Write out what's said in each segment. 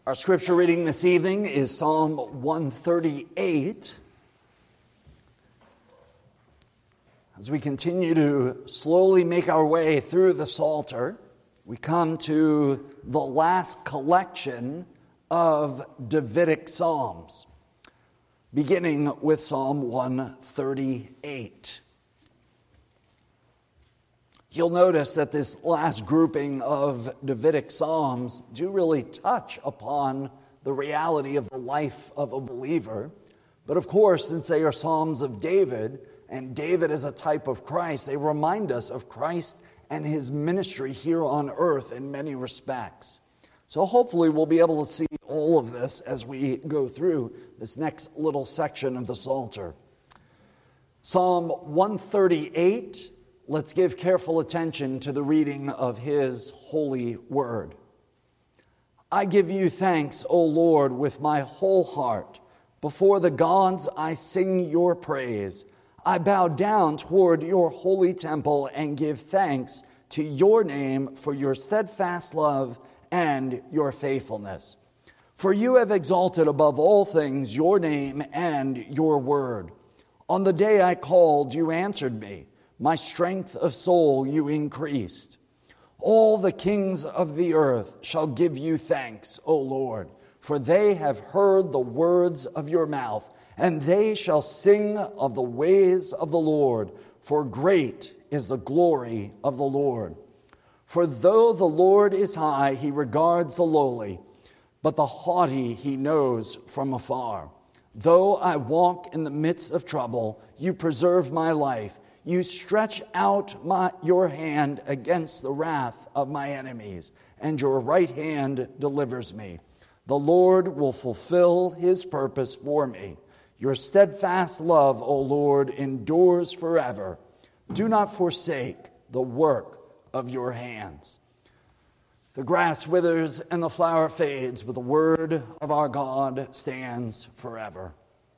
Our scripture reading this evening is Psalm 138. As we continue to slowly make our way through the Psalter, we come to the last collection of Davidic Psalms, beginning with Psalm 138. You'll notice that this last grouping of Davidic Psalms do really touch upon the reality of the life of a believer. But of course, since they are Psalms of David, and David is a type of Christ, they remind us of Christ and his ministry here on earth in many respects. So hopefully we'll be able to see all of this as we go through this next little section of the Psalter. Psalm 138. Let's give careful attention to the reading of his holy word. I give you thanks, O Lord, with my whole heart. Before the gods I sing your praise. I bow down toward your holy temple and give thanks to your name for your steadfast love and your faithfulness. For you have exalted above all things your name and your word. On the day I called, you answered me. My strength of soul you increased. All the kings of the earth shall give you thanks, O Lord, for they have heard the words of your mouth, and they shall sing of the ways of the Lord, for great is the glory of the Lord. For though the Lord is high, he regards the lowly, but the haughty he knows from afar. Though I walk in the midst of trouble, you preserve my life. You stretch out your hand against the wrath of my enemies, and your right hand delivers me. The Lord will fulfill his purpose for me. Your steadfast love, O Lord, endures forever. Do not forsake the work of your hands. The grass withers and the flower fades, but the word of our God stands forever.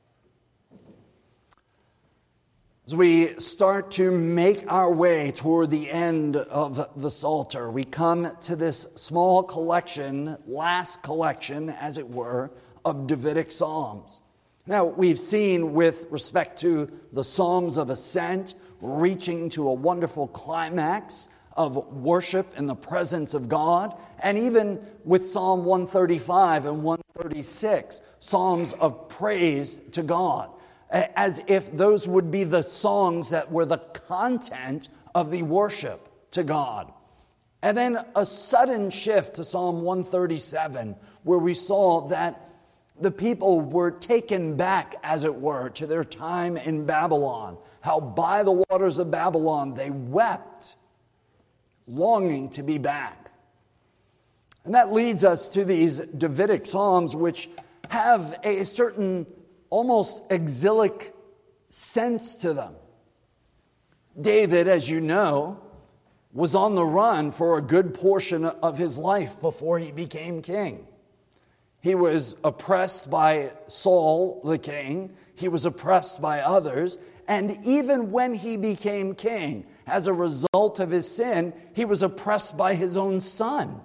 As we start to make our way toward the end of the Psalter, we come to this small collection, last collection, as it were, of Davidic Psalms. Now, we've seen with respect to the Psalms of Ascent, reaching to a wonderful climax of worship in the presence of God, and even with Psalm 135 and 136, Psalms of praise to God, as if those would be the songs that were the content of the worship to God. And then a sudden shift to Psalm 137, where we saw that the people were taken back, as it were, to their time in Babylon. How by the waters of Babylon they wept, longing to be back. And that leads us to these Davidic Psalms, which have a certain almost exilic sense to them. David, as you know, was on the run for a good portion of his life before he became king. He was oppressed by Saul, the king. He was oppressed by others. And even when he became king, as a result of his sin, he was oppressed by his own son.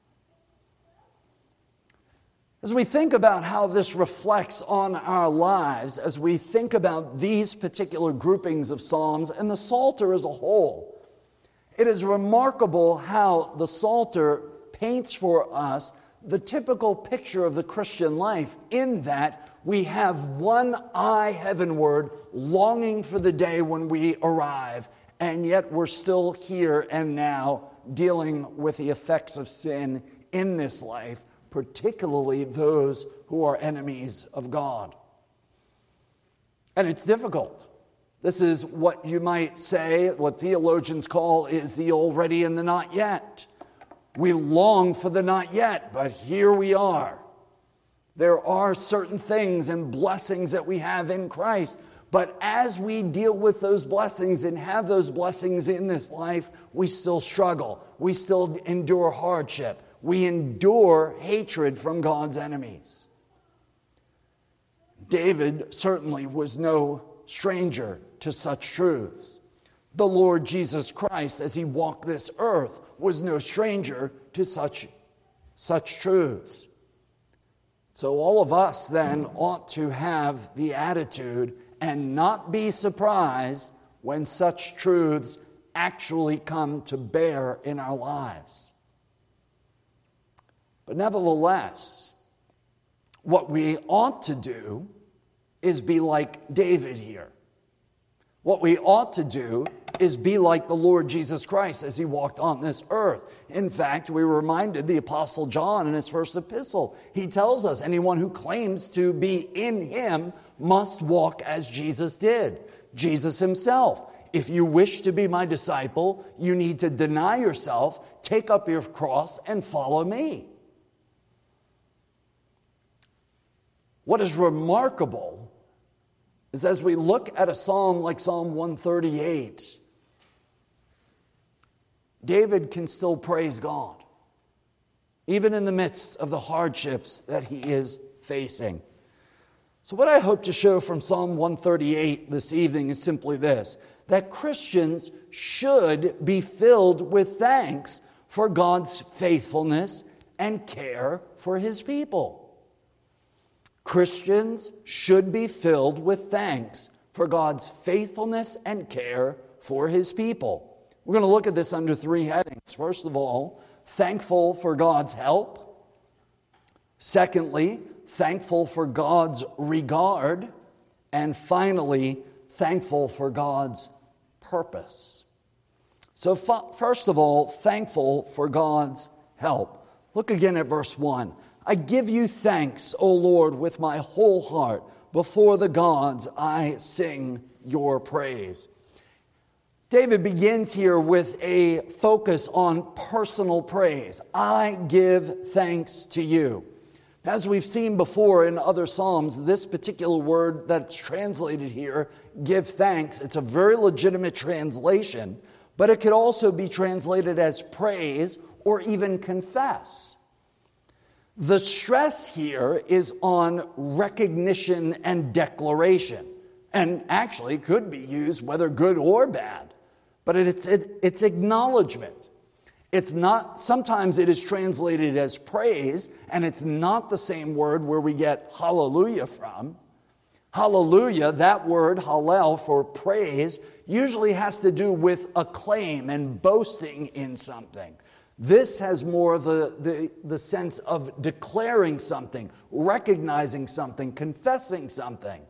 As we think about how this reflects on our lives, as we think about these particular groupings of Psalms and the Psalter as a whole, it is remarkable how the Psalter paints for us the typical picture of the Christian life, in that we have one eye heavenward, longing for the day when we arrive, and yet we're still here and now dealing with the effects of sin in this life, particularly those who are enemies of God. And it's difficult. This is what you might say, what theologians call is the already and the not yet. We long for the not yet, but here we are. There are certain things and blessings that we have in Christ, but as we deal with those blessings and have those blessings in this life, we still struggle. We still endure hardship. We endure hatred from God's enemies. David certainly was no stranger to such truths. The Lord Jesus Christ, as he walked this earth, was no stranger to such truths. So all of us then ought to have the attitude and not be surprised when such truths actually come to bear in our lives. But nevertheless, what we ought to do is be like David here. What we ought to do is be like the Lord Jesus Christ as he walked on this earth. In fact, we were reminded the Apostle John in his first epistle. He tells us anyone who claims to be in him must walk as Jesus did. Jesus himself. If you wish to be my disciple, you need to deny yourself, take up your cross, and follow me. What is remarkable is as we look at a psalm like Psalm 138, David can still praise God, even in the midst of the hardships that he is facing. So what I hope to show from Psalm 138 this evening is simply this, that Christians should be filled with thanks for God's faithfulness and care for his people. Christians should be filled with thanks for God's faithfulness and care for his people. We're going to look at this under three headings. First of all, thankful for God's help. Secondly, thankful for God's regard. And finally, thankful for God's purpose. So first of all, thankful for God's help. Look again at verse 1. I give you thanks, O Lord, with my whole heart. Before the gods, I sing your praise. David begins here with a focus on personal praise. I give thanks to you. As we've seen before in other Psalms, this particular word that's translated here, give thanks, it's a very legitimate translation, but it could also be translated as praise or even confess. The stress here is on recognition and declaration, and actually could be used whether good or bad, but it's acknowledgement. It's not, sometimes it is translated as praise, and it's not the same word where we get hallelujah from. Hallelujah, that word hallel for praise, usually has to do with acclaim and boasting in something. This has more of the sense of declaring something, recognizing something, confessing something.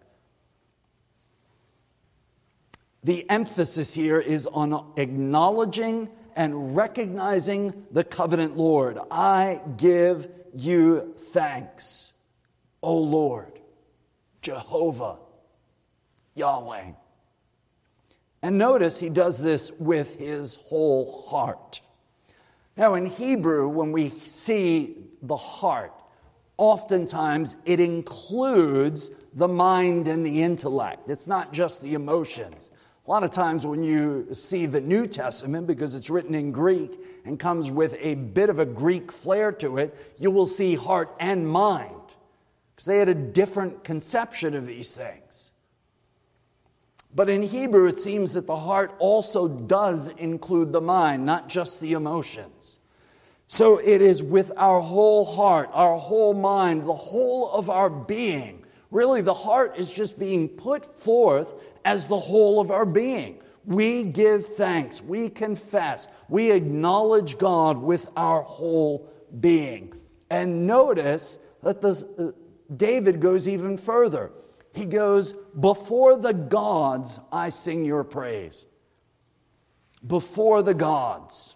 The emphasis here is on acknowledging and recognizing the covenant Lord. I give you thanks, O Lord, Jehovah, Yahweh. And notice he does this with his whole heart. Now in Hebrew, when we see the heart, oftentimes it includes the mind and the intellect. It's not just the emotions. A lot of times when you see the New Testament, because it's written in Greek and comes with a bit of a Greek flair to it, you will see heart and mind, because they had a different conception of these things. But in Hebrew, it seems that the heart also does include the mind, not just the emotions. So it is with our whole heart, our whole mind, the whole of our being. Really, the heart is just being put forth as the whole of our being. We give thanks, we confess, we acknowledge God with our whole being. And notice that David goes even further. He goes, before the gods, I sing your praise. Before the gods.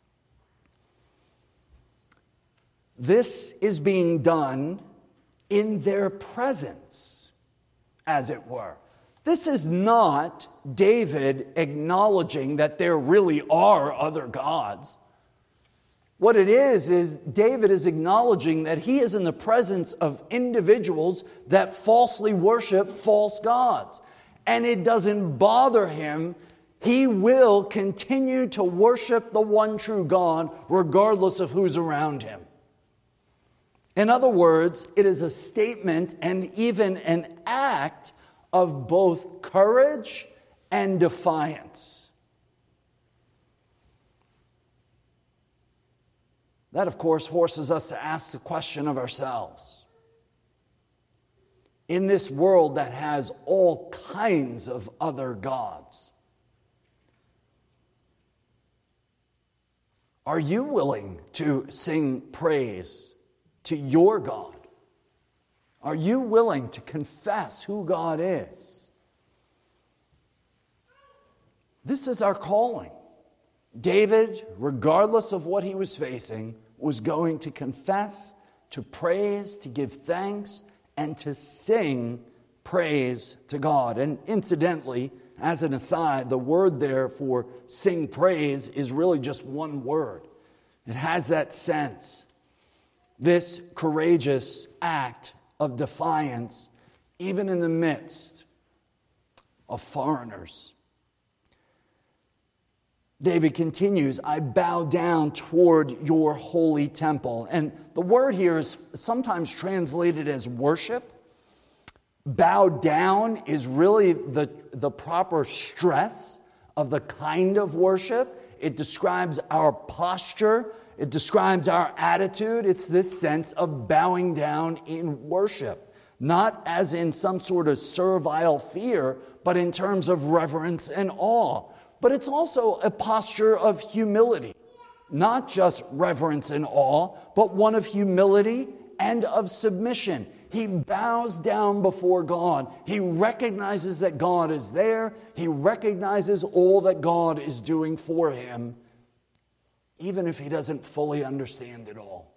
This is being done in their presence, as it were. This is not David acknowledging that there really are other gods. What it is David is acknowledging that he is in the presence of individuals that falsely worship false gods. And it doesn't bother him. He will continue to worship the one true God regardless of who's around him. In other words, it is a statement and even an act of both courage and defiance. That, of course, forces us to ask the question of ourselves. in this world that has all kinds of other gods? Are you willing to sing praise to your God? Are you willing to confess who God is? This is our calling. David, regardless of what he was facing, was going to confess, to praise, to give thanks, and to sing praise to God. And incidentally, as an aside, the word there for sing praise is really just one word. It has that sense. This courageous act of defiance, even in the midst of foreigners. David continues, I bow down toward your holy temple. And the word here is sometimes translated as worship. Bow down is really the proper stress of the kind of worship. It describes our posture. It describes our attitude. It's this sense of bowing down in worship. Not as in some sort of servile fear, but in terms of reverence and awe. But it's also a posture of humility. Not just reverence and awe, but one of humility and of submission. He bows down before God. He recognizes that God is there. He recognizes all that God is doing for him, even if he doesn't fully understand it all.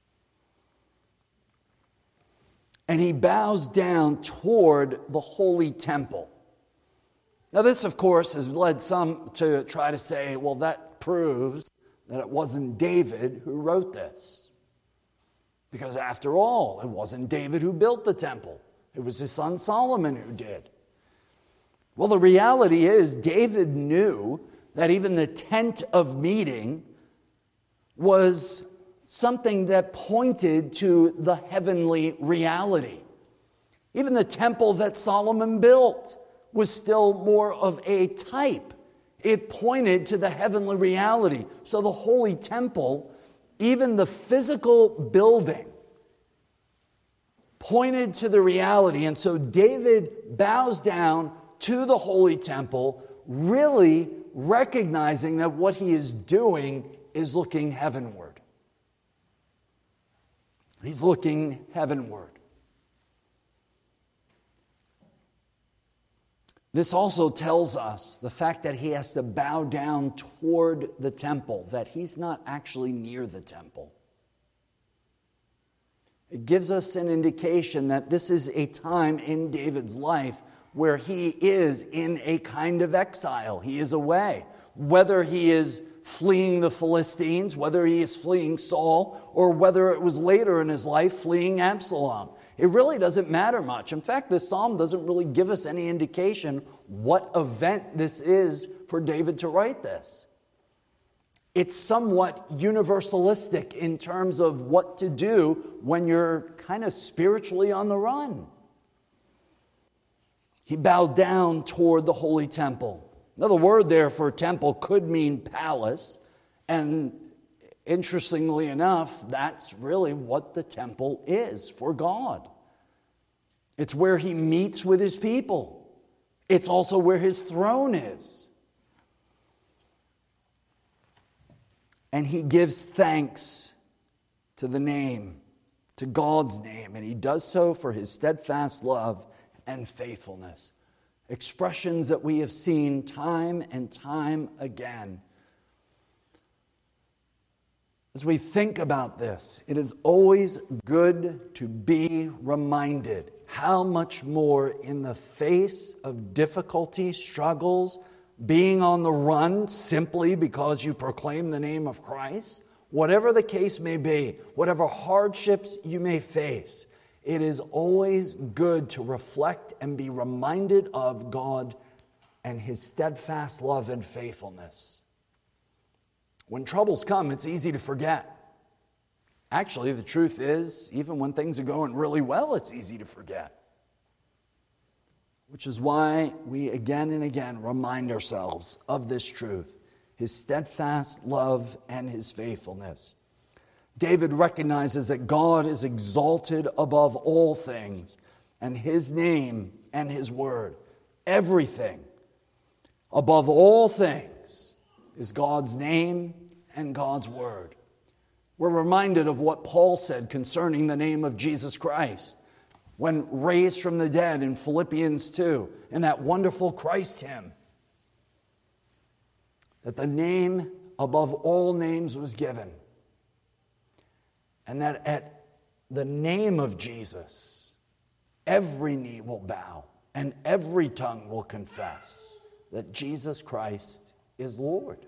And he bows down toward the holy temple. Now this, of course, has led some to try to say, well, that proves that it wasn't David who wrote this. Because after all, it wasn't David who built the temple. It was his son Solomon who did. Well, the reality is David knew that even the tent of meeting was something that pointed to the heavenly reality. Even the temple that Solomon built was still more of a type. It pointed to the heavenly reality. So the holy temple, even the physical building, pointed to the reality. And so David bows down to the holy temple, really recognizing that what he is doing is looking heavenward. He's looking heavenward. This also tells us the fact that he has to bow down toward the temple, that he's not actually near the temple. It gives us an indication that this is a time in David's life where he is in a kind of exile. He is away. Whether he is fleeing the Philistines, whether he is fleeing Saul, or whether it was later in his life fleeing Absalom. It really doesn't matter much. In fact, this psalm doesn't really give us any indication what event this is for David to write this. It's somewhat universalistic in terms of what to do when you're kind of spiritually on the run. He bowed down toward the holy temple. Now, the word there for temple could mean palace, and interestingly enough, that's really what the temple is for God. It's where he meets with his people. It's also where his throne is. And he gives thanks to the name, to God's name, and he does so for his steadfast love and faithfulness. Expressions that we have seen time and time again. As we think about this, it is always good to be reminded how much more in the face of difficulty, struggles, being on the run simply because you proclaim the name of Christ, whatever the case may be, whatever hardships you may face, it is always good to reflect and be reminded of God and his steadfast love and faithfulness. When troubles come, it's easy to forget. Actually, the truth is, even when things are going really well, it's easy to forget. Which is why we again and again remind ourselves of this truth, his steadfast love and his faithfulness. David recognizes that God is exalted above all things, and His name and His word. Everything, above all things, is God's name and God's word. We're reminded of what Paul said concerning the name of Jesus Christ when raised from the dead in Philippians 2, in that wonderful Christ hymn, that the name above all names was given, and that at the name of Jesus, every knee will bow and every tongue will confess that Jesus Christ is Lord.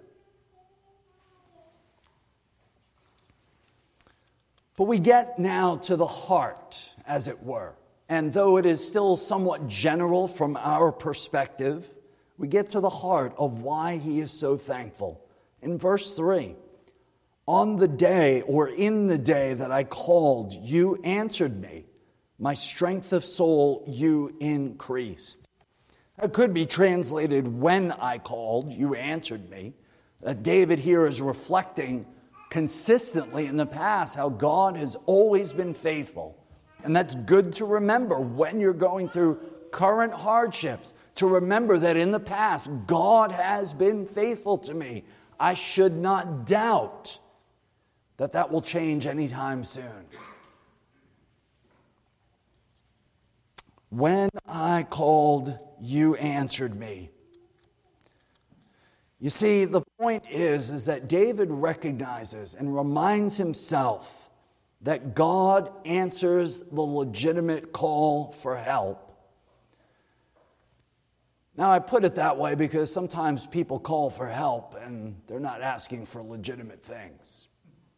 But we get now to the heart, as it were. And though it is still somewhat general from our perspective, we get to the heart of why he is so thankful. In verse 3, on the day or in the day that I called, you answered me. My strength of soul you increased. That could be translated, when I called, you answered me. David here is reflecting consistently in the past how God has always been faithful. And that's good to remember when you're going through current hardships, to remember that in the past, God has been faithful to me. I should not doubt that that will change anytime soon. When I called, you answered me. You see, the point is that David recognizes and reminds himself that God answers the legitimate call for help. Now, I put it that way because sometimes people call for help and they're not asking for legitimate things.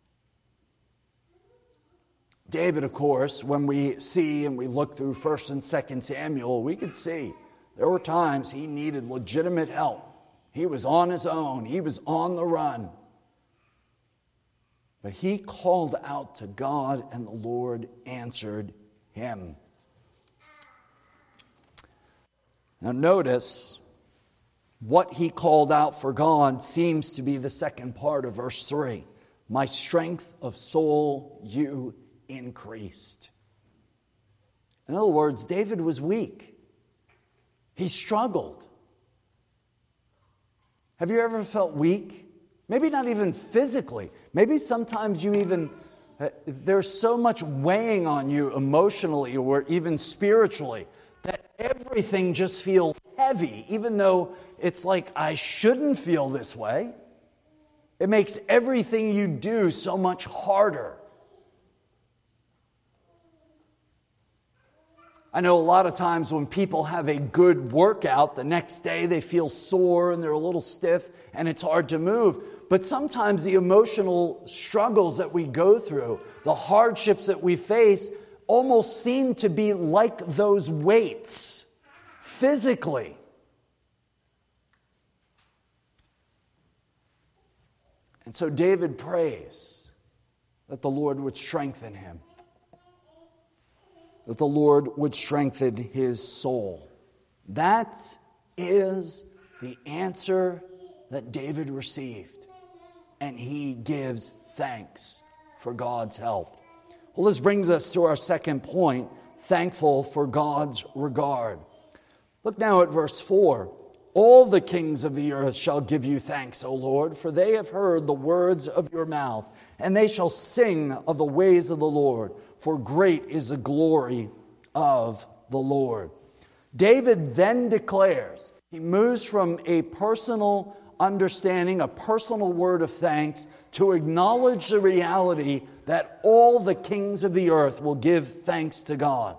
David, of course, when we see and we look through 1 and 2 Samuel, we could see there were times he needed legitimate help. He was on his own. He was on the run. But he called out to God, and the Lord answered him. Now notice, what he called out for God seems to be the second part of verse 3. My strength of soul you increased. In other words, David was weak. He struggled. Have you ever felt weak? Maybe not even physically. Maybe sometimes you even, there's so much weighing on you emotionally or even spiritually that everything just feels heavy, even though it's like, I shouldn't feel this way. It makes everything you do so much harder. I know a lot of times when people have a good workout, the next day they feel sore and they're a little stiff and it's hard to move. But sometimes the emotional struggles that we go through, the hardships that we face, almost seem to be like those weights physically. And so David prays that the Lord would strengthen him, that the Lord would strengthen his soul. That is the answer that David received, and he gives thanks for God's help. Well, this brings us to our second point, thankful for God's regard. Look now at verse 4. All the kings of the earth shall give you thanks, O Lord, for they have heard the words of your mouth, and they shall sing of the ways of the Lord, for great is the glory of the Lord. David then declares, he moves from a personal understanding, a personal word of thanks, to acknowledge the reality that all the kings of the earth will give thanks to God.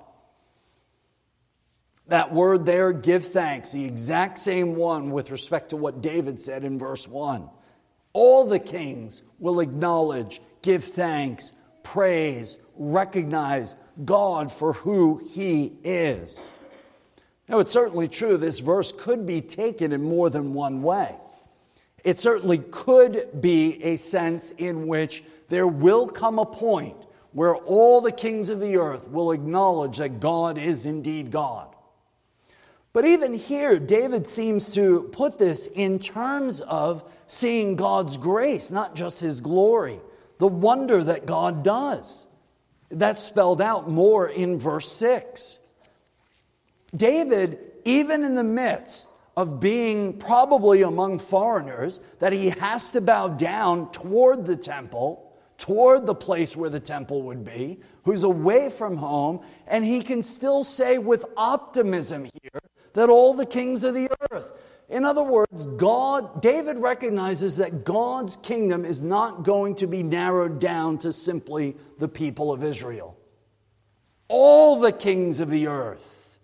That word there, give thanks, the exact same one with respect to what David said in verse 1. All the kings will acknowledge, give thanks, praise, recognize God for who He is. Now, it's certainly true this verse could be taken in more than one way. It certainly could be a sense in which there will come a point where all the kings of the earth will acknowledge that God is indeed God. But even here, David seems to put this in terms of seeing God's grace, not just His glory, the wonder that God does. That's spelled out more in verse 6. David, even in the midst of being probably among foreigners, that he has to bow down toward the temple, toward the place where the temple would be, who's away from home, and he can still say with optimism here that all the kings of the earth. In other words, David recognizes that God's kingdom is not going to be narrowed down to simply the people of Israel. All the kings of the earth.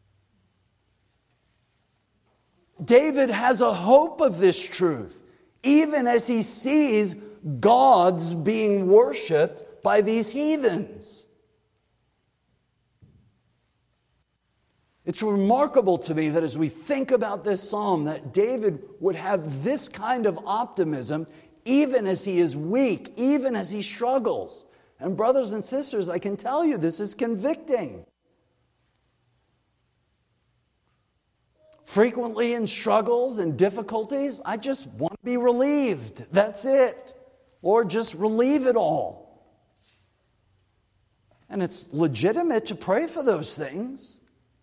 David has a hope of this truth, even as he sees gods being worshipped by these heathens. It's remarkable to me that as we think about this psalm, that David would have this kind of optimism even as he is weak, even as he struggles. And brothers and sisters, I can tell you this is convicting. Frequently in struggles and difficulties, I just want to be relieved. That's it. Lord, just relieve it all. And it's legitimate to pray for those things.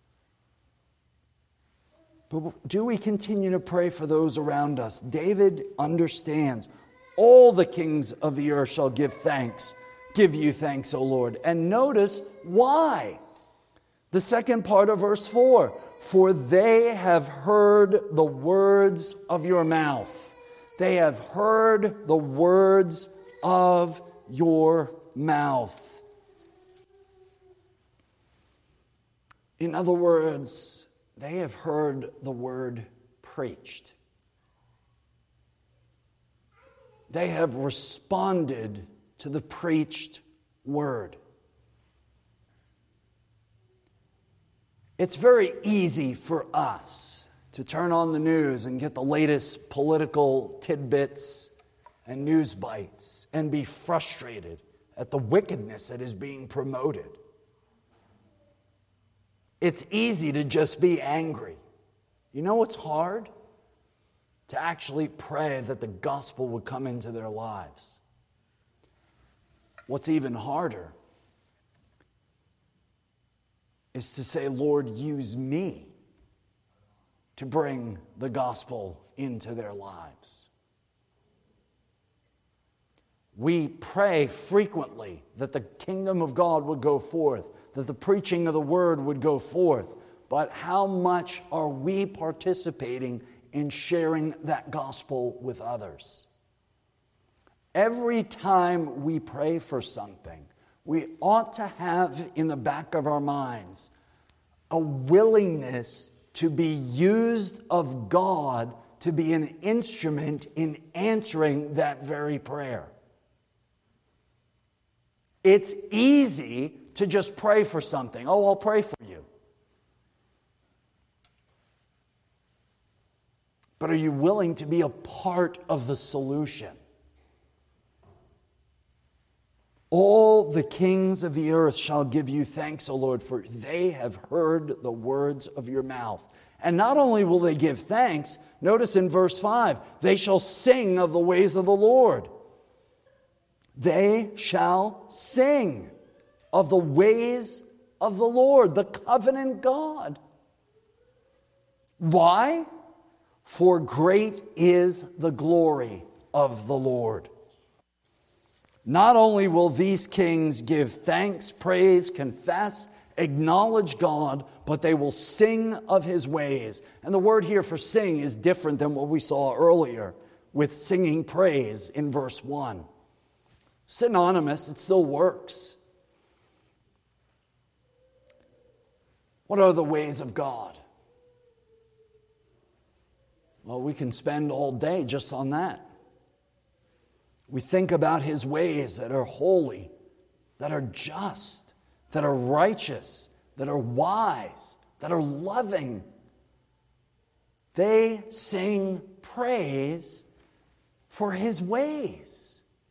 But do we continue to pray for those around us? David understands all the kings of the earth shall give you thanks, O Lord. And notice why. The second part of verse 4. For they have heard the words of your mouth. They have heard the words of your mouth. In other words, they have heard the word preached. They have responded to the preached word. It's very easy for us to turn on the news and get the latest political tidbits and news bites and be frustrated at the wickedness that is being promoted. It's easy to just be angry. You know what's hard? To actually pray that the gospel would come into their lives. What's even harder is to say, Lord, use me to bring the gospel into their lives. We pray frequently that the kingdom of God would go forth, that the preaching of the word would go forth. But how much are we participating in sharing that gospel with others? Every time we pray for something, we ought to have in the back of our minds a willingness to be used of God to be an instrument in answering that very prayer. It's easy to just pray for something. Oh, I'll pray for you. But are you willing to be a part of the solution? All the kings of the earth shall give you thanks, O Lord, for they have heard the words of your mouth. And not only will they give thanks, notice in verse 5, they shall sing of the ways of the Lord. They shall sing of the ways of the Lord, the covenant God. Why? For great is the glory of the Lord. Not only will these kings give thanks, praise, confess, acknowledge God, but they will sing of his ways. And the word here for sing is different than what we saw earlier with singing praise in verse 1. Synonymous, it still works. What are the ways of God? Well, we can spend all day just on that. We think about his ways that are holy, that are just, that are righteous, that are wise, that are loving. They sing praise for his ways.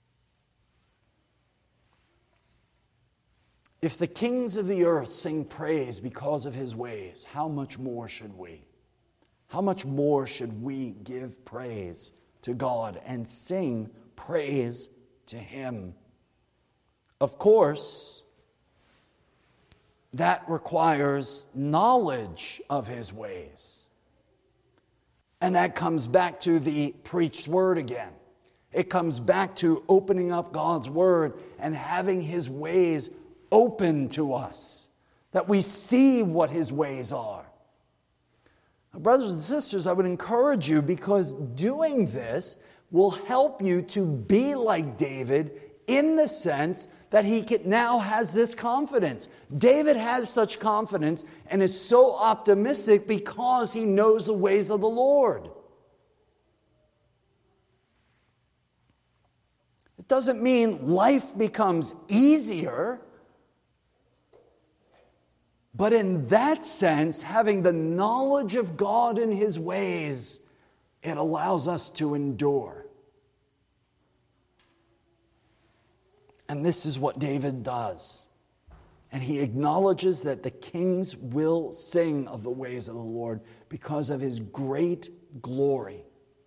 If the kings of the earth sing praise because of his ways, how much more should we? How much more should we give praise to God and sing praise to him? Of course, that requires knowledge of his ways. And that comes back to the preached word again. It comes back to opening up God's word and having his ways open to us, that we see what his ways are. Now, brothers and sisters, I would encourage you, because doing this will help you to be like David in the sense that he now has this confidence. David has such confidence and is so optimistic because he knows the ways of the Lord. It doesn't mean life becomes easier, but in that sense, having the knowledge of God and his ways, it allows us to endure. And this is what David does. And he acknowledges that the kings will sing of the ways of the Lord because of his great glory.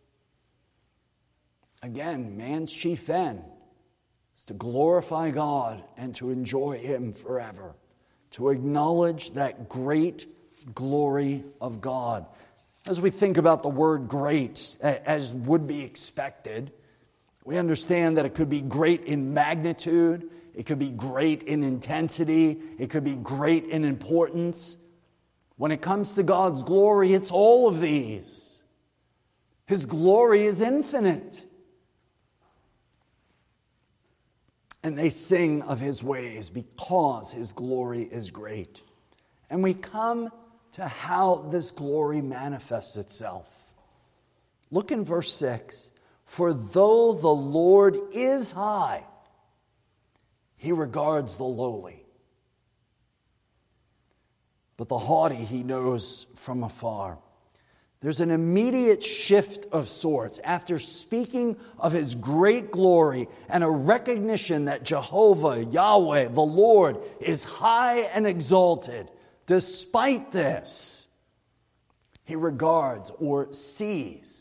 Again, man's chief end is to glorify God and to enjoy him forever, to acknowledge that great glory of God. As we think about the word great, as would be expected, we understand that it could be great in magnitude, it could be great in intensity, it could be great in importance. When it comes to God's glory, it's all of these. His glory is infinite. And they sing of his ways because his glory is great. And we come to how this glory manifests itself. Look in verse 6. For though the Lord is high, he regards the lowly, but the haughty he knows from afar. There's an immediate shift of sorts after speaking of his great glory and a recognition that Jehovah, Yahweh, the Lord, is high and exalted. Despite this, he regards or sees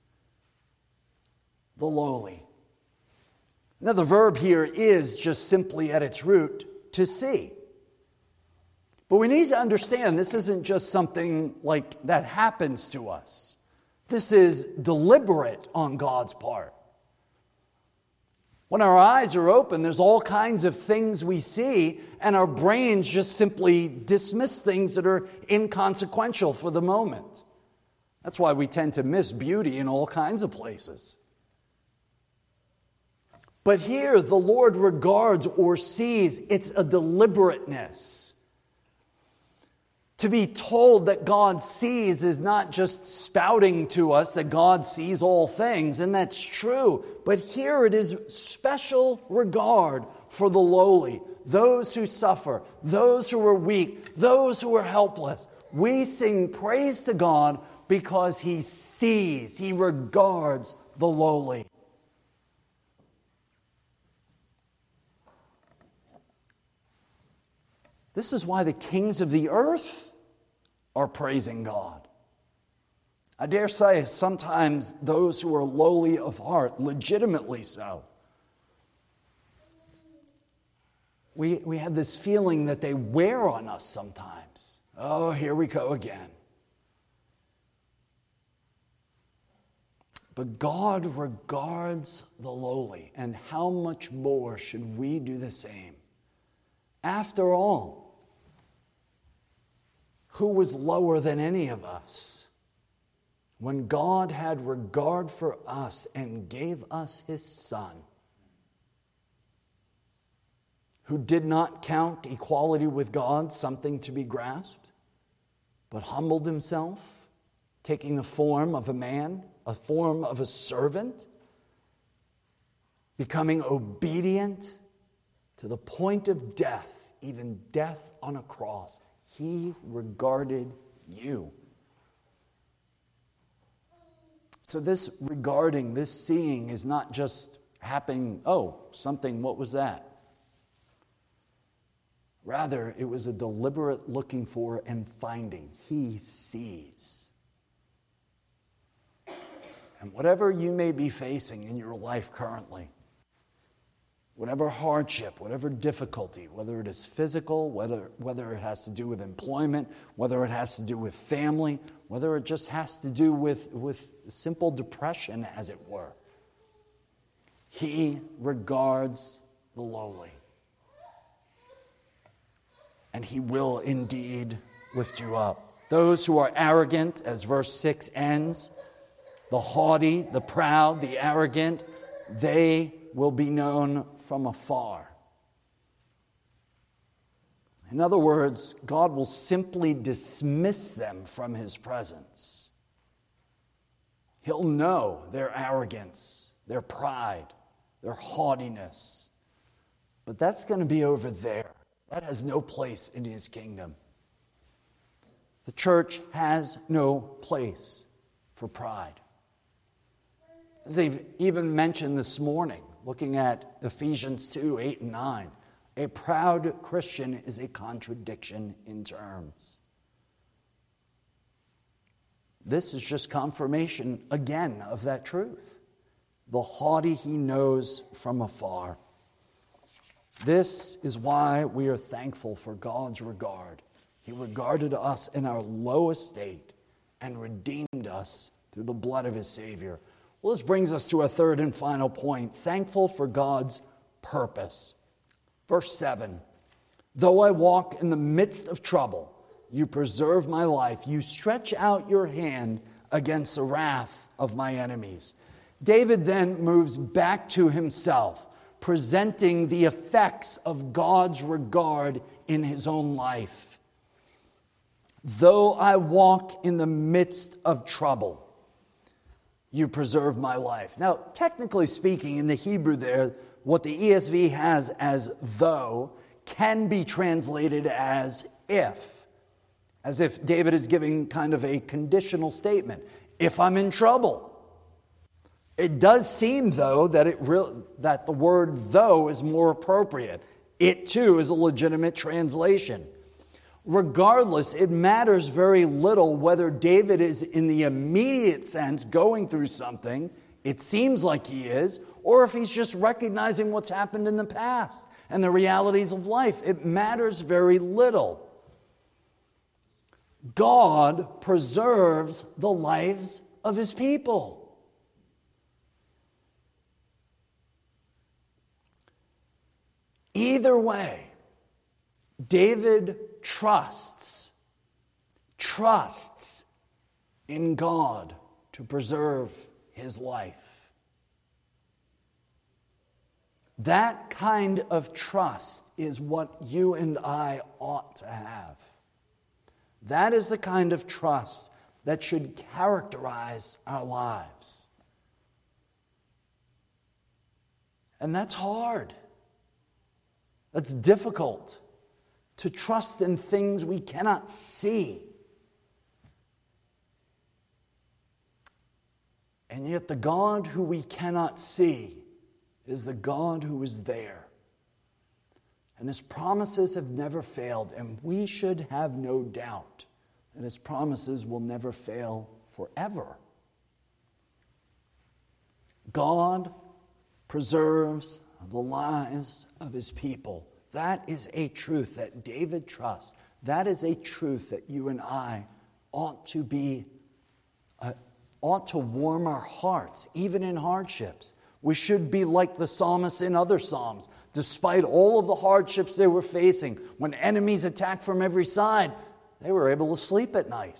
the lowly. Now, the verb here is just simply at its root to see. But we need to understand this isn't just something like that happens to us. This is deliberate on God's part. When our eyes are open, there's all kinds of things we see, and our brains just simply dismiss things that are inconsequential for the moment. That's why we tend to miss beauty in all kinds of places. But here, the Lord regards or sees. It's a deliberateness. To be told that God sees is not just spouting to us that God sees all things, and that's true. But here it is special regard for the lowly, those who suffer, those who are weak, those who are helpless. We sing praise to God because he sees, he regards the lowly. This is why the kings of the earth are praising God. I dare say sometimes those who are lowly of heart, legitimately so, we have this feeling that they wear on us sometimes. Oh, here we go again. But God regards the lowly, and how much more should we do the same? After all, who was lower than any of us when God had regard for us and gave us his Son, who did not count equality with God something to be grasped, but humbled himself, taking the form of a man, a form of a servant, becoming obedient to the point of death, even death on a cross. He regarded you. So this regarding, this seeing is not just happening, something, what was that? Rather, it was a deliberate looking for and finding. He sees. And whatever you may be facing in your life currently, whatever hardship, whatever difficulty, whether it is physical, whether it has to do with employment, whether it has to do with family, whether it just has to do with simple depression, as it were. He regards the lowly. And he will indeed lift you up. Those who are arrogant, as verse 6 ends, the haughty, the proud, the arrogant, they will be known from afar. In other words, God will simply dismiss them from his presence. He'll know their arrogance, their pride, their haughtiness. But that's going to be over there. That has no place in his kingdom. The church has no place for pride. As I've even mentioned this morning, looking at Ephesians 2, 8 and 9, a proud Christian is a contradiction in terms. This is just confirmation again of that truth. The haughty he knows from afar. This is why we are thankful for God's regard. He regarded us in our low estate and redeemed us through the blood of his Savior. Well, this brings us to a third and final point. Thankful for God's purpose. Verse 7, though I walk in the midst of trouble, you preserve my life. You stretch out your hand against the wrath of my enemies. David then moves back to himself, presenting the effects of God's regard in his own life. Though I walk in the midst of trouble, you preserve my life. Now, technically speaking, in the Hebrew there, what the ESV has as though can be translated as if David is giving kind of a conditional statement. If I'm in trouble. It does seem, though, that the word though is more appropriate. It, too, is a legitimate translation. Regardless, it matters very little whether David is in the immediate sense going through something, it seems like he is, or if he's just recognizing what's happened in the past and the realities of life. It matters very little. God preserves the lives of his people. Either way, David trusts in God to preserve his life. That kind of trust is what you and I ought to have. That is the kind of trust that should characterize our lives. And that's hard. That's difficult, to trust in things we cannot see. And yet the God who we cannot see is the God who is there. And his promises have never failed, and we should have no doubt that his promises will never fail forever. God preserves the lives of his people. That is a truth that David trusts. That is a truth that you and I ought to warm our hearts, even in hardships. We should be like the psalmists in other psalms. Despite all of the hardships they were facing, when enemies attacked from every side, they were able to sleep at night.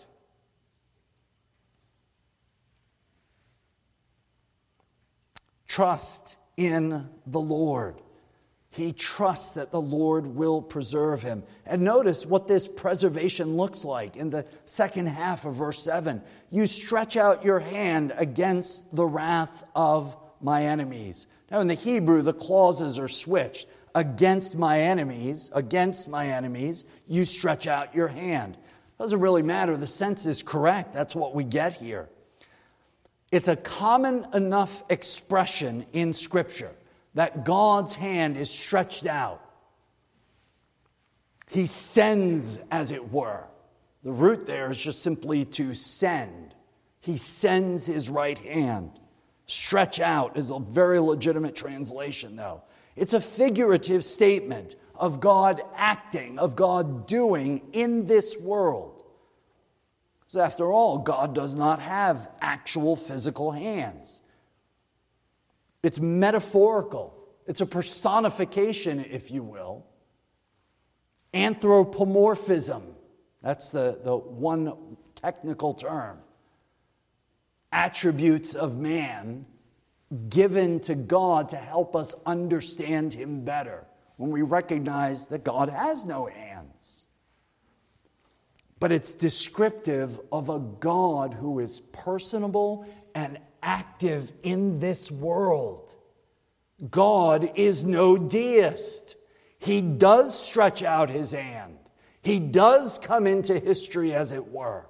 Trust in the Lord. He trusts that the Lord will preserve him. And notice what this preservation looks like in the second half of verse 7. You stretch out your hand against the wrath of my enemies. Now in the Hebrew, the clauses are switched. Against my enemies, you stretch out your hand. Doesn't really matter. The sense is correct. That's what we get here. It's a common enough expression in Scripture that God's hand is stretched out. He sends, as it were. The root there is just simply to send. He sends his right hand. Stretch out is a very legitimate translation, though. It's a figurative statement of God acting, of God doing in this world. So after all, God does not have actual physical hands. It's metaphorical. It's a personification, if you will. Anthropomorphism. That's the one technical term. Attributes of man given to God to help us understand him better when we recognize that God has no hands. But it's descriptive of a God who is personable and active in this world. God is no deist. He does stretch out his hand. He does come into history, as it were.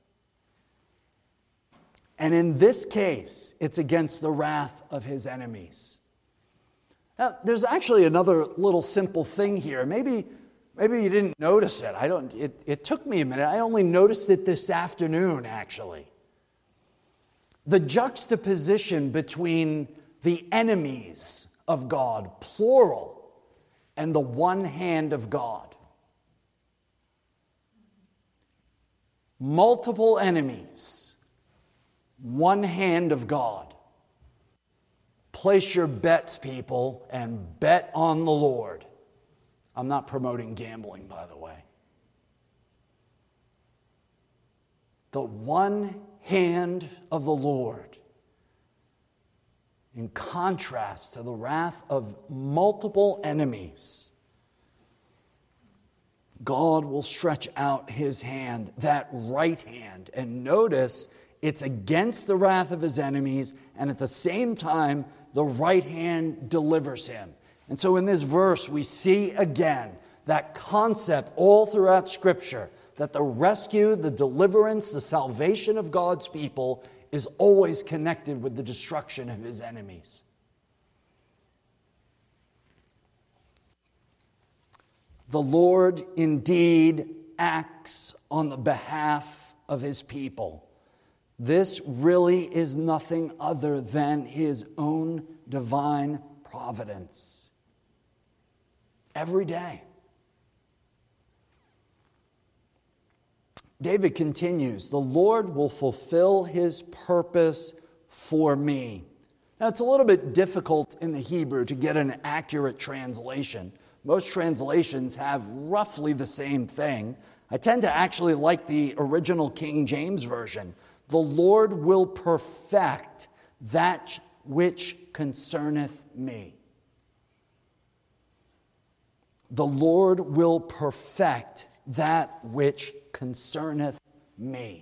And in this case, it's against the wrath of his enemies. Now, there's actually another little simple thing here. Maybe you didn't notice it. It took me a minute. I only noticed it this afternoon, actually. The juxtaposition between the enemies of God, plural, and the one hand of God. Multiple enemies, one hand of God. Place your bets, people, and bet on the Lord. I'm not promoting gambling, by the way. The one hand of the Lord, in contrast to the wrath of multiple enemies. God will stretch out his hand, that right hand, and notice it's against the wrath of his enemies, and at the same time, the right hand delivers him. And so in this verse, we see again that concept all throughout Scripture, that the rescue, the deliverance, the salvation of God's people is always connected with the destruction of his enemies. The Lord indeed acts on the behalf of his people. This really is nothing other than his own divine providence. Every day. David continues, the Lord will fulfill his purpose for me. Now, it's a little bit difficult in the Hebrew to get an accurate translation. Most translations have roughly the same thing. I tend to actually like the original King James Version. The Lord will perfect that which concerneth me. The Lord will perfect that which concerneth me.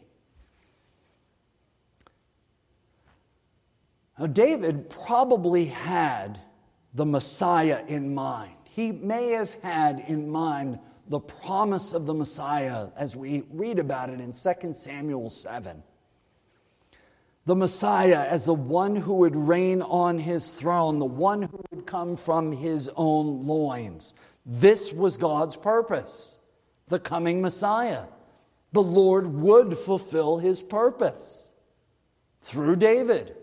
Now, David probably had the Messiah in mind. He may have had in mind the promise of the Messiah as we read about it in 2 Samuel 7. The Messiah as the one who would reign on his throne, the one who would come from his own loins. This was God's purpose, the coming Messiah. The Lord would fulfill his purpose through David.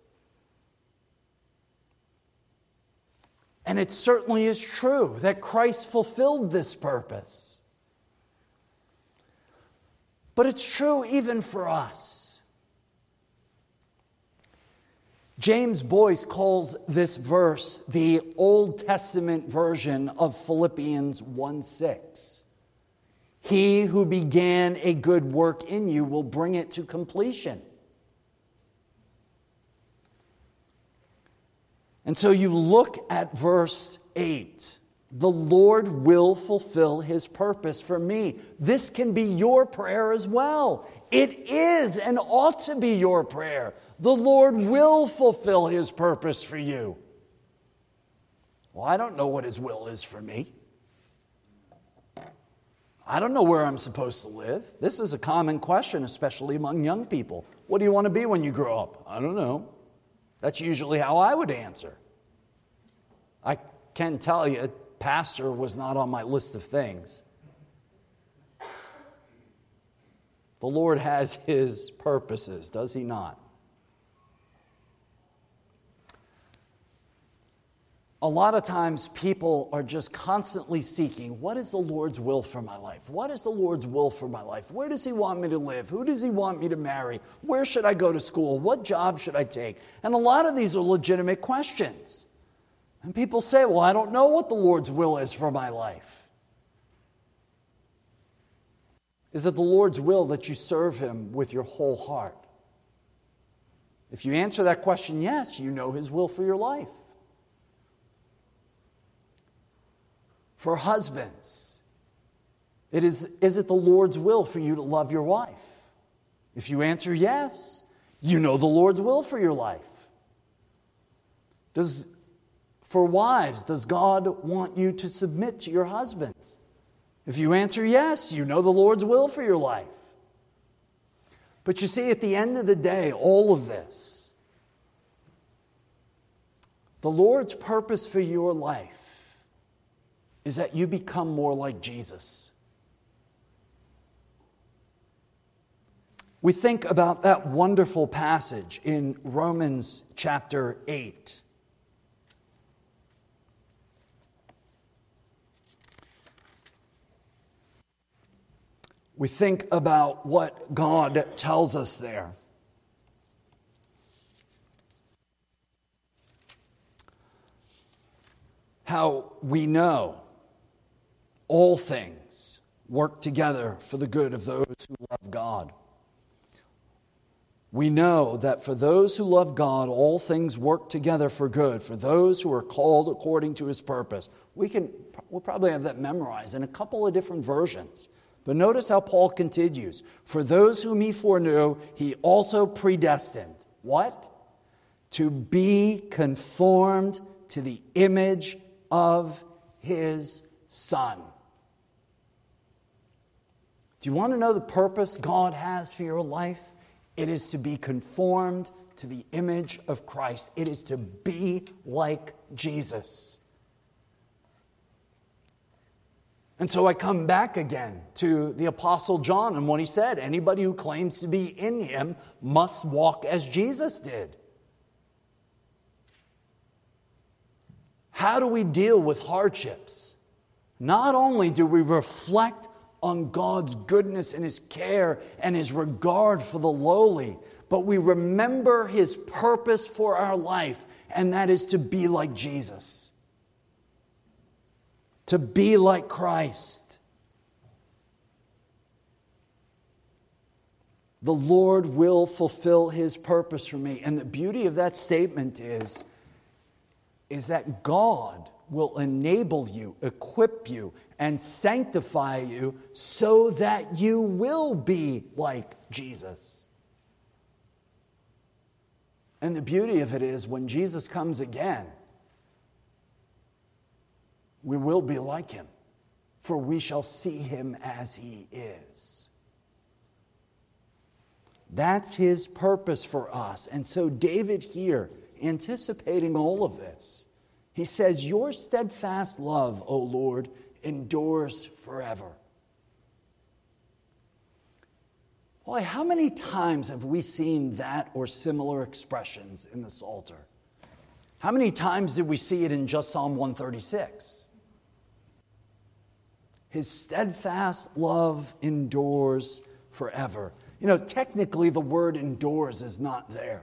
And it certainly is true that Christ fulfilled this purpose. But it's true even for us. James Boyce calls this verse the Old Testament version of Philippians 1:6. He who began a good work in you will bring it to completion. And so you look at verse 8. The Lord will fulfill his purpose for me. This can be your prayer as well. It is and ought to be your prayer. The Lord will fulfill his purpose for you. Well, I don't know what his will is for me. I don't know where I'm supposed to live. This is a common question, especially among young people. What do you want to be when you grow up? I don't know. That's usually how I would answer. I can tell you, pastor was not on my list of things. The Lord has his purposes, does he not? A lot of times people are just constantly seeking, what is the Lord's will for my life? What is the Lord's will for my life? Where does He want me to live? Who does He want me to marry? Where should I go to school? What job should I take? And a lot of these are legitimate questions. And people say, well, I don't know what the Lord's will is for my life. Is it the Lord's will that you serve Him with your whole heart? If you answer that question, yes, you know His will for your life. For husbands, is it the Lord's will for you to love your wife? If you answer yes, you know the Lord's will for your life. For wives, does God want you to submit to your husbands? If you answer yes, you know the Lord's will for your life. But you see, at the end of the day, all of this, the Lord's purpose for your life is that you become more like Jesus. We think about that wonderful passage in Romans chapter 8. We think about what God tells us there. How we know all things work together for the good of those who love God. We know that for those who love God, all things work together for good, for those who are called according to His purpose. We'll probably have that memorized in a couple of different versions. But notice how Paul continues. For those whom He foreknew, He also predestined. What? To be conformed to the image of His Son. Do you want to know the purpose God has for your life? It is to be conformed to the image of Christ. It is to be like Jesus. And so I come back again to the Apostle John and what he said. Anybody who claims to be in Him must walk as Jesus did. How do we deal with hardships? Not only do we reflect on God's goodness and His care and His regard for the lowly, but we remember His purpose for our life, and that is to be like Jesus, to be like Christ. The Lord will fulfill His purpose for me. And the beauty of that statement is that God will enable you, equip you, and sanctify you so that you will be like Jesus. And the beauty of it is when Jesus comes again, we will be like Him, for we shall see Him as He is. That's His purpose for us. And so David here, anticipating all of this, he says, your steadfast love, O Lord, endures forever. Boy, how many times have we seen that or similar expressions in the Psalter? How many times did we see it in just Psalm 136? His steadfast love endures forever. You know, technically the word endures is not there.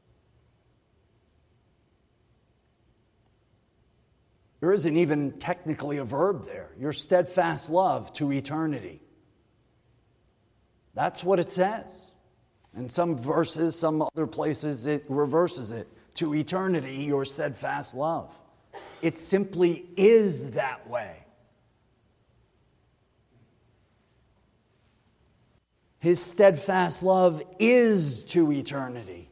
There isn't even technically a verb there. Your steadfast love to eternity. That's what it says. In some verses, some other places, it reverses it. To eternity, your steadfast love. It simply is that way. His steadfast love is to eternity.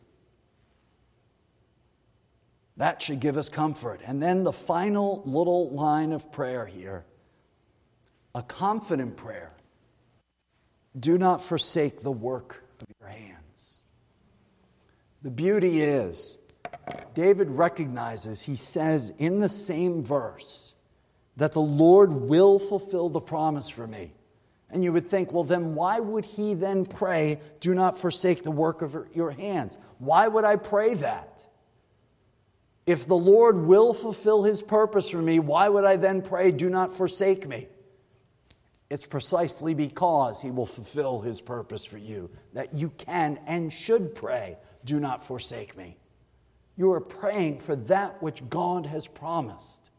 That should give us comfort. And then the final little line of prayer here, a confident prayer. Do not forsake the work of your hands. The beauty is, David recognizes, he says in the same verse, that the Lord will fulfill the promise for me. And you would think, well, then why would he then pray, do not forsake the work of your hands? Why would I pray that? If the Lord will fulfill his purpose for me, why would I then pray, do not forsake me? It's precisely because he will fulfill his purpose for you that you can and should pray, do not forsake me. You are praying for that which God has promised.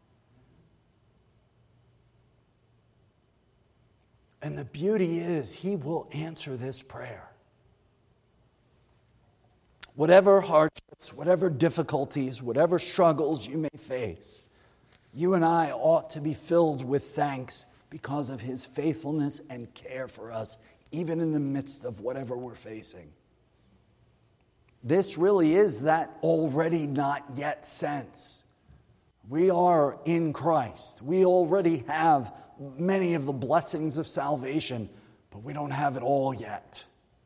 And the beauty is, he will answer this prayer. Whatever hardships, whatever difficulties, whatever struggles you may face, you and I ought to be filled with thanks because of his faithfulness and care for us, even in the midst of whatever we're facing. This really is that already not yet sense. We are in Christ. We already have many of the blessings of salvation, but we don't have it all yet.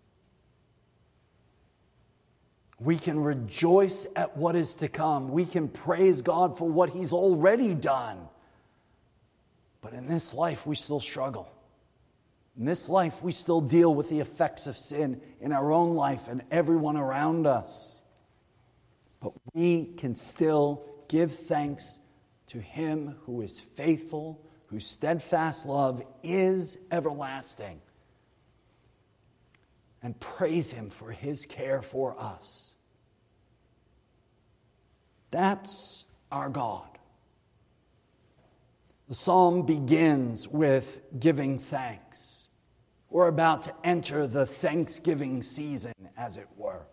We can rejoice at what is to come. We can praise God for what he's already done. But in this life, we still struggle. In this life, we still deal with the effects of sin in our own life and everyone around us. But we can still give thanks to him who is faithful, whose steadfast love is everlasting, and praise him for his care for us. That's our God. The psalm begins with giving thanks. We're about to enter the Thanksgiving season, as it were.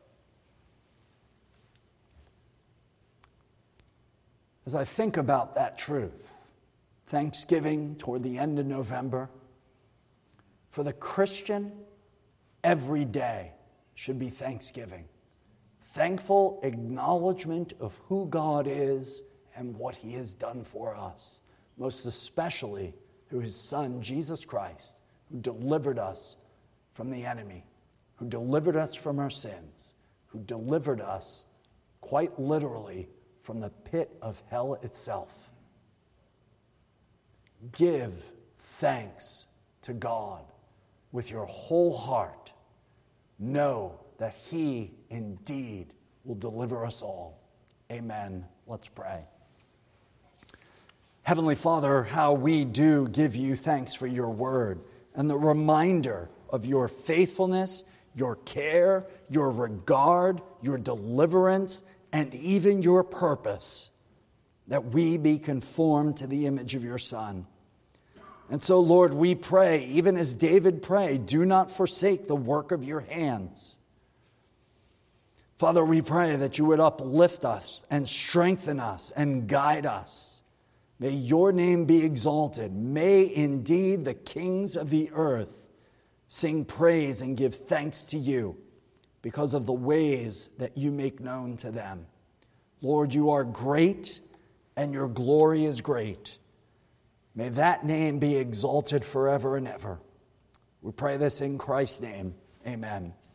As I think about that truth, Thanksgiving toward the end of November, for the Christian, every day should be Thanksgiving. Thankful acknowledgement of who God is and what he has done for us, most especially through his Son, Jesus Christ, who delivered us from the enemy, who delivered us from our sins, who delivered us, quite literally, from the pit of hell itself. Give thanks to God with your whole heart. Know that he indeed will deliver us all. Amen. Let's pray. Heavenly Father, how we do give you thanks for your word and the reminder of your faithfulness, your care, your regard, your deliverance, and even your purpose, that we be conformed to the image of your Son. And so, Lord, we pray, even as David prayed, do not forsake the work of your hands. Father, we pray that you would uplift us and strengthen us and guide us. May your name be exalted. May indeed the kings of the earth sing praise and give thanks to you because of the ways that you make known to them. Lord, you are great and your glory is great. May that name be exalted forever and ever. We pray this in Christ's name. Amen.